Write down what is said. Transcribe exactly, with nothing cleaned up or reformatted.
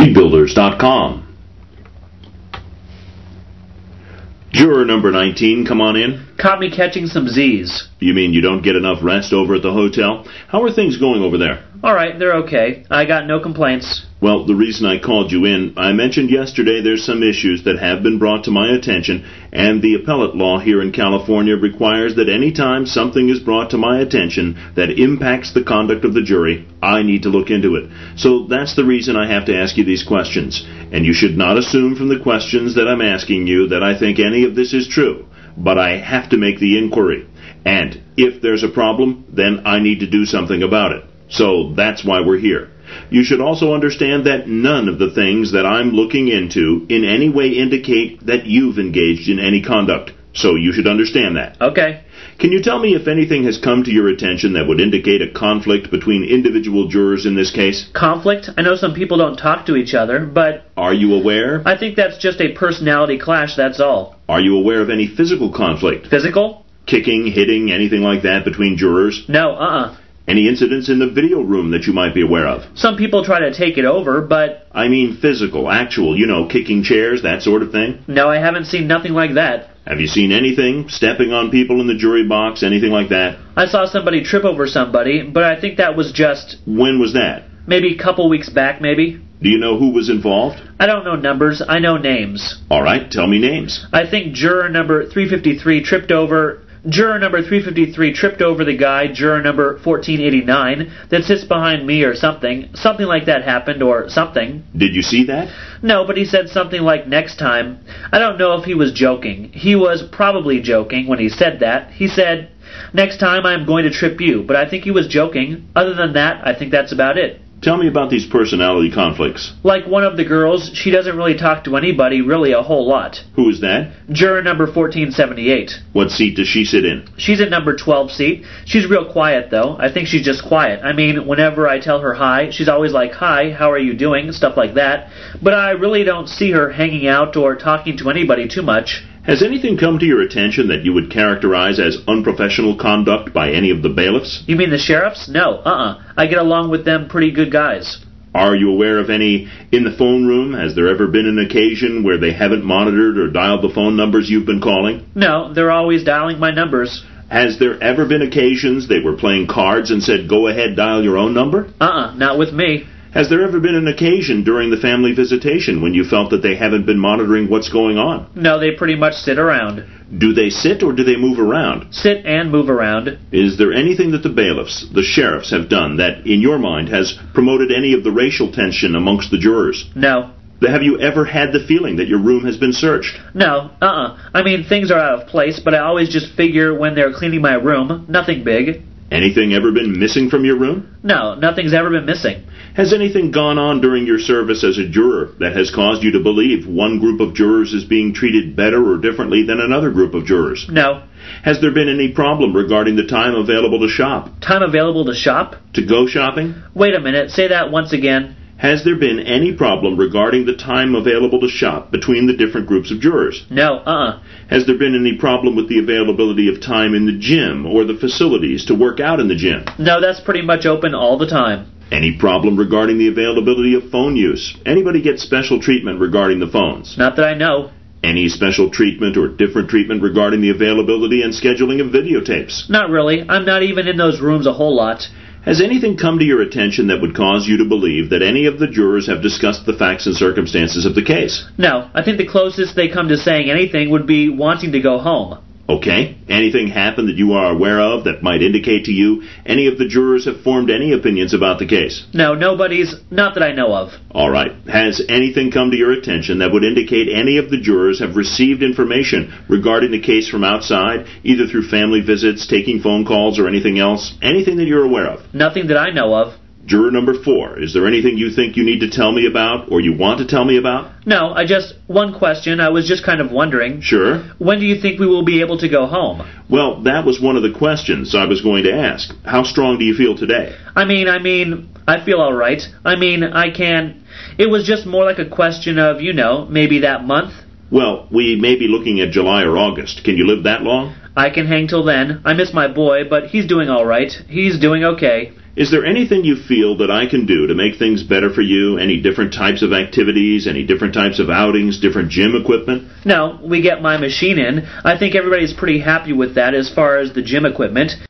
speed builders dot com. Juror number nineteen, come on in. Caught me catching some Z's. You mean you don't get enough rest over at the hotel? How are things going over there? All right, they're okay. I got no complaints. Well, the reason I called you in, I mentioned yesterday there's some issues that have been brought to my attention, and the appellate law here in California requires that any time something is brought to my attention that impacts the conduct of the jury, I need to look into it. So that's the reason I have to ask you these questions. And you should not assume from the questions that I'm asking you that I think any of this is true. But I have to make the inquiry. And if there's a problem, then I need to do something about it. So that's why we're here. You should also understand that none of the things that I'm looking into in any way indicate that you've engaged in any conduct. So you should understand that. Okay. Can you tell me if anything has come to your attention that would indicate a conflict between individual jurors in this case? Conflict? I know some people don't talk to each other, but... Are you aware? I think that's just a personality clash, that's all. Are you aware of any physical conflict? Physical? Kicking, hitting, anything like that between jurors? No, uh-uh. Any incidents in the video room that you might be aware of? Some people try to take it over, but... I mean physical, actual, you know, kicking chairs, that sort of thing? No, I haven't seen nothing like that. Have you seen anything? Stepping on people in the jury box, anything like that? I saw somebody trip over somebody, but I think that was just... When was that? Maybe a couple weeks back, maybe. Do you know who was involved? I don't know numbers, I know names. All right, tell me names. I think juror number three fifty-three tripped over... Juror number three fifty-three tripped over the guy, juror number fourteen eighty-nine, that sits behind me or something. Something like that happened, or something. Did you see that? No, but he said something like next time. I don't know if he was joking. He was probably joking when he said that. He said, next time I'm going to trip you, but I think he was joking. Other than that, I think that's about it. Tell me about these personality conflicts. Like one of the girls, she doesn't really talk to anybody really a whole lot. Who is that? Juror number fourteen seventy-eight. What seat does she sit in? She's in number twelve seat. She's real quiet, though. I think she's just quiet. I mean, whenever I tell her hi, she's always like, hi, how are you doing? Stuff like that. But I really don't see her hanging out or talking to anybody too much. Has anything come to your attention that you would characterize as unprofessional conduct by any of the bailiffs? You mean the sheriffs? No, uh-uh. I get along with them pretty good guys. Are you aware of any in the phone room? Has there ever been an occasion where they haven't monitored or dialed the phone numbers you've been calling? No, they're always dialing my numbers. Has there ever been occasions they were playing cards and said, go ahead, dial your own number? Uh-uh, not with me. Has there ever been an occasion during the family visitation when you felt that they haven't been monitoring what's going on? No, they pretty much sit around. Do they sit or do they move around? Sit and move around. Is there anything that the bailiffs, the sheriffs, have done that, in your mind, has promoted any of the racial tension amongst the jurors? No. Have you ever had the feeling that your room has been searched? No, uh-uh. I mean, things are out of place, but I always just figure when they're cleaning my room, nothing big. Anything ever been missing from your room? No, nothing's ever been missing. Has anything gone on during your service as a juror that has caused you to believe one group of jurors is being treated better or differently than another group of jurors? No. Has there been any problem regarding the time available to shop? Time available to shop? To go shopping? Wait a minute, say that once again. Has there been any problem regarding the time available to shop between the different groups of jurors? No, uh-uh. Has there been any problem with the availability of time in the gym or the facilities to work out in the gym? No, that's pretty much open all the time. Any problem regarding the availability of phone use? Anybody get special treatment regarding the phones? Not that I know. Any special treatment or different treatment regarding the availability and scheduling of videotapes? Not really. I'm not even in those rooms a whole lot. Has anything come to your attention that would cause you to believe that any of the jurors have discussed the facts and circumstances of the case? No. I think the closest they come to saying anything would be wanting to go home. Okay. Anything happen that you are aware of that might indicate to you any of the jurors have formed any opinions about the case? No, nobody's, not that I know of. All right. Has anything come to your attention that would indicate any of the jurors have received information regarding the case from outside, either through family visits, taking phone calls, or anything else? Anything that you're aware of? Nothing that I know of. Juror number four, is there anything you think you need to tell me about or you want to tell me about? No, I just, one question, I was just kind of wondering. Sure. When do you think we will be able to go home? Well, that was one of the questions I was going to ask. How strong do you feel today? I mean, I mean, I feel all right. I mean, I can... It was just more like a question of, you know, maybe that month. Well, we may be looking at July or August. Can you live that long? I can hang till then. I miss my boy, but he's doing all right. He's doing okay. Is there anything you feel that I can do to make things better for you? Any different types of activities, any different types of outings, different gym equipment? No, we get my machine in. I think everybody's pretty happy with that as far as the gym equipment.